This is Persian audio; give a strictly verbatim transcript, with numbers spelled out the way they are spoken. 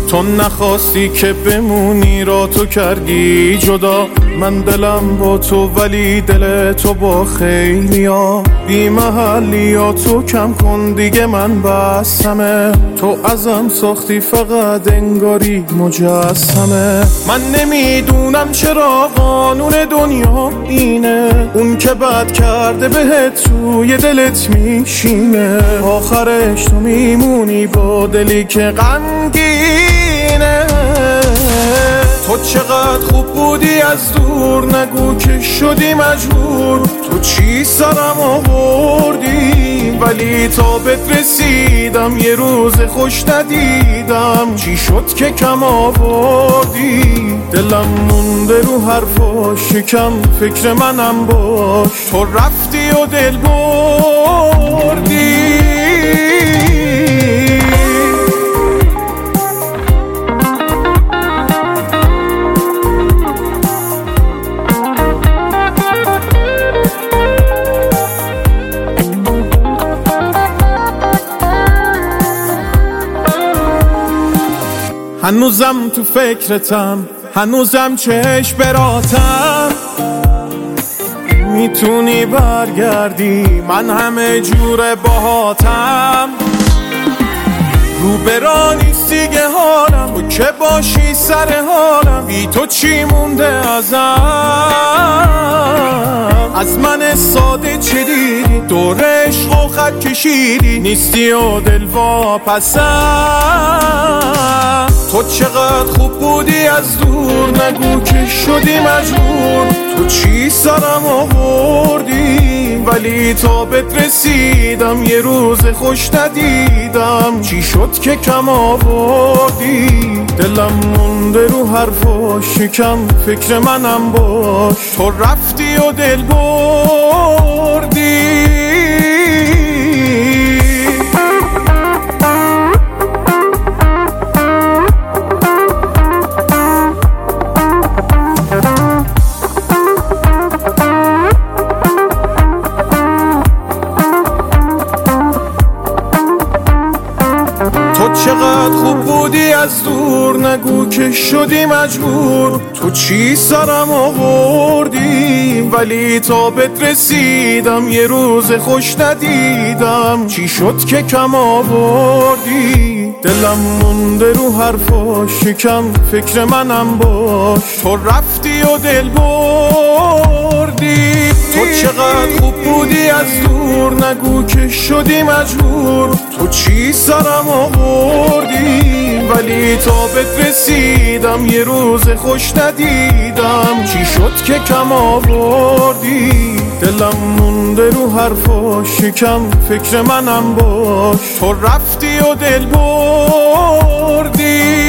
تو نخواستی که بمونی را تو کردی جدا. من دلم با تو ولی دل تو با خیلیا. بی محلیا تو کم کن دیگه من بسمه. تو ازم ساختی فقط انگاری مجسمه. من نمیدونم چرا قانون دنیا اینه، اون که بد کرده بهت توی دلت میشینه. آخرش تو میمونی با دلی که غمگینه. تو چقدر خوب بودی از دور، نگو که شدی مجبور. تو چی سرم آوردی ولی تا بهت رسیدم یه روز خوش ندیدم. چی شد که کم آوردی؟ دلم مونده رو حرفاش، شکم فکر منم باش. تو رفتی و دل بردی. هنوزم تو فکرتم، هنوزم چشم براتم. میتونی برگردی، من همه جور باهاتم. رو برا نیست دیگه حالم، تو که باشی سر حالم. بی تو چی مونده ازم؟ از من ساده چه دیدی؟ دور عشق و خط کشیدی، نیستی و دل واپسم. تو چقدر خوب بودی از دور، نگو که شدی مجبور. تو چی سرم آوردی ولی تا بهت رسیدم یه روز خوش ندیدم. چی شد که کم آوردی؟ دلم مونده رو حرفاش، شکم فکر منم باش. تو رفتی و دل بردی. تو چقدر خوب بودی از دور، نگو که شدی مجبور. تو چی سرم آوردی ولی تا بهت رسیدم یه روز خوش ندیدم. چی شد که کم آوردی؟ دلم مونده رو حرفاش، شکم فکر منم باش. تو رفتی و دل بردی. تو چقدر خوب بودی از دور، نگو که شدی مجبور. تو چی سرم آوردی ولی تا بهت رسیدم یه روز خوش ندیدم. چی شد که کم آوردی؟ دلم مونده رو حرفاش، شکم فکر منم باش. تو رفتی و دل بردی.